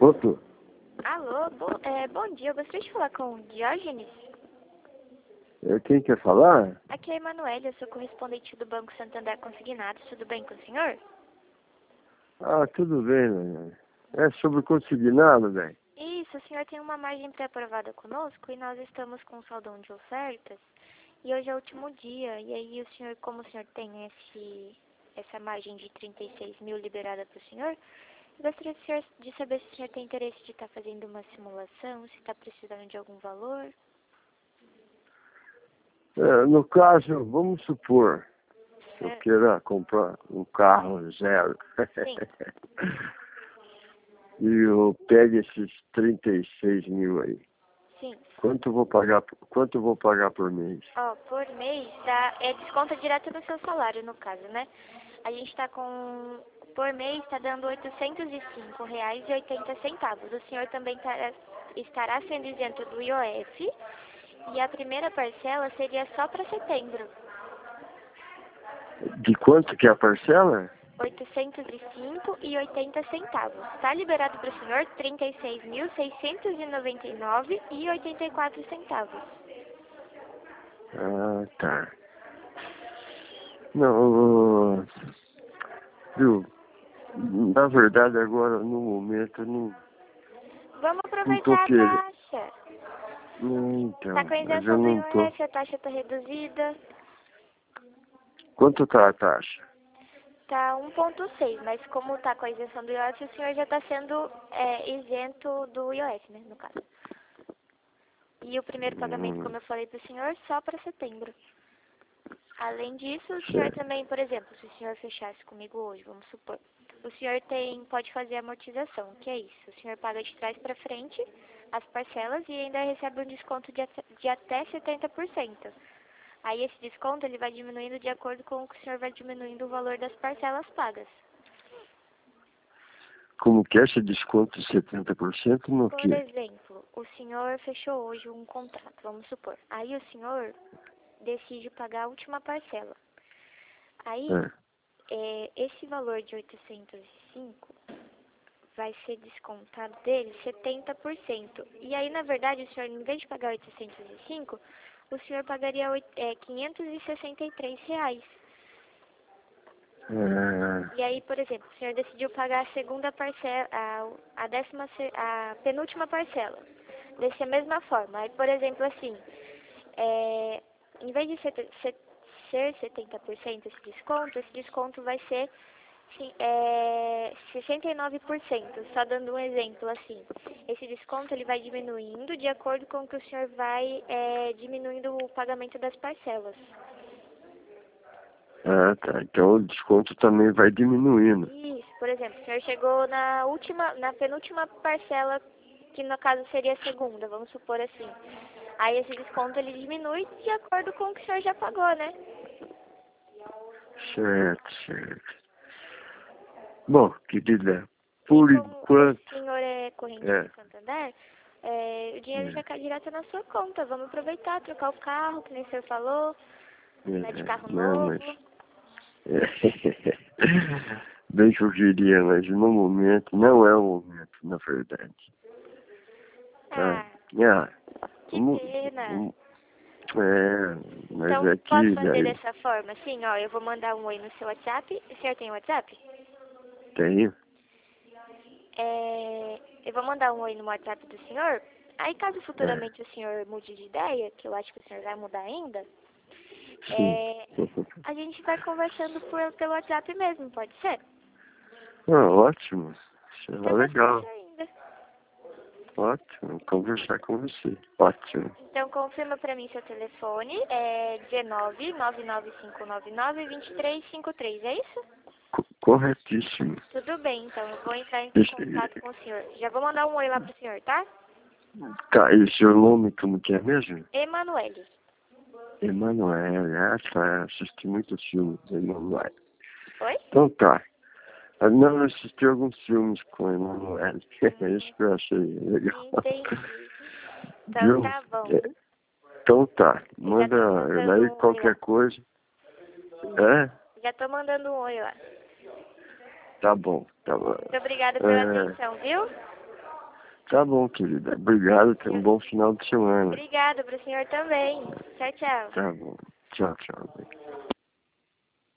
Outro? Alô, bom dia. Eu gostaria de falar com o Diógenes. Quem quer falar? Aqui é a Emanuele, eu sou correspondente do Banco Santander Consignados. Tudo bem com o senhor? Ah, tudo bem, né? É sobre consignado, velho. Isso, o senhor tem uma margem pré-aprovada conosco e nós estamos com um saldão de ofertas. E hoje é o último dia. E aí, como o senhor tem essa margem de 36 mil liberada para o senhor, eu gostaria de saber se o senhor tem interesse de estar fazendo uma simulação, se está precisando de algum valor. No caso, vamos supor que eu Certo. queira comprar um carro zero. Sim. E eu pego esses 36 mil aí. Sim. Quanto eu vou pagar por mês? Ó, por mês, desconta direto do seu salário, no caso, né? A gente tá por mês está dando R$ 805,80. O senhor também estará sendo isento do IOF e a primeira parcela seria só para setembro. De quanto que é a parcela? R$ 805,80. Tá liberado para o senhor R$ 36.699,84. Ah, tá. Não, viu? Na verdade, agora, no momento, eu não Vamos tô aproveitar a querendo. taxa. Tá Então, com a mas eu isenção do não tô. IOF, a taxa tá reduzida. Quanto tá a taxa? Tá 1,6, mas como tá com a isenção do IOF, o senhor já está sendo isento do IOF, né, no caso. E o primeiro pagamento, como eu falei para o senhor, só para setembro. Além disso, o senhor Certo. também, por exemplo, se o senhor fechasse comigo hoje, vamos supor, o senhor pode fazer amortização. O que é isso? O senhor paga de trás para frente as parcelas e ainda recebe um desconto de até 70%. Aí esse desconto ele vai diminuindo de acordo com o que o senhor vai diminuindo o valor das parcelas pagas. Como que é esse desconto de 70% no Por quê? exemplo, o senhor fechou hoje um contrato, vamos supor. Aí o senhor decide pagar a última parcela. Aí, esse valor de 805 vai ser descontado dele 70%. E aí, na verdade, o senhor, em vez de pagar 805, o senhor pagaria R$ 563. E aí, por exemplo, o senhor decidiu pagar a segunda parcela, a penúltima parcela, dessa mesma forma. Aí, por exemplo, assim, em vez de ser 70% esse desconto vai ser 69%. Só dando um exemplo, assim, esse desconto ele vai diminuindo de acordo com que o senhor vai diminuindo o pagamento das parcelas. Ah, tá. Então o desconto também vai diminuindo. Isso, por exemplo, o senhor chegou na penúltima parcela, que no caso seria a segunda, vamos supor assim. Aí esse desconto ele diminui de acordo com o que o senhor já pagou, né? Certo, certo. Bom, querida, E por como enquanto, o senhor é corrente do Santander, o dinheiro já cai direto na sua conta. Vamos aproveitar, trocar o carro, que nem o senhor falou, né, de carro não, novo. mas bem que eu queria, mas no momento não é o momento, na verdade. Tá? Ah, Ah, que pena. mas Então, é posso que fazer daí dessa forma? Sim, ó, eu vou mandar um oi no seu WhatsApp. O senhor tem WhatsApp? tenho. Eu vou mandar um oi no WhatsApp do senhor. Aí, caso É, futuramente o senhor mude de ideia, que eu acho que o senhor vai mudar ainda, sim. a gente vai conversando pelo WhatsApp mesmo, pode ser? Ah, ótimo. Isso é Então, mais legal. fácil ainda. Ótimo. Conversar com você. Ótimo. Então, confirma pra mim seu telefone. É 19 99599 2353, é isso? Corretíssimo. Tudo bem, então. Eu vou entrar em Esse, contato com o senhor. Já vou mandar um oi lá pro senhor, tá? tá, e seu nome como que é mesmo? Emanuele. Emanuele. Assisti muitos filmes da Emanuele. Oi? Então tá. Não, eu assisti alguns filmes com a Emanuele. É isso que eu achei legal. Entendi. Então, Viu? tá bom. Então tá. Eu já Manda tô mandando daí um oi qualquer lá. coisa. É? Já tô mandando um oi lá. Tá bom, tá bom. Muito obrigada pela atenção, viu? Tá bom, querida. Obrigado, tenha um bom final de semana. Obrigada, para o senhor também. Tchau, tchau. Tá bom. Tchau, tchau.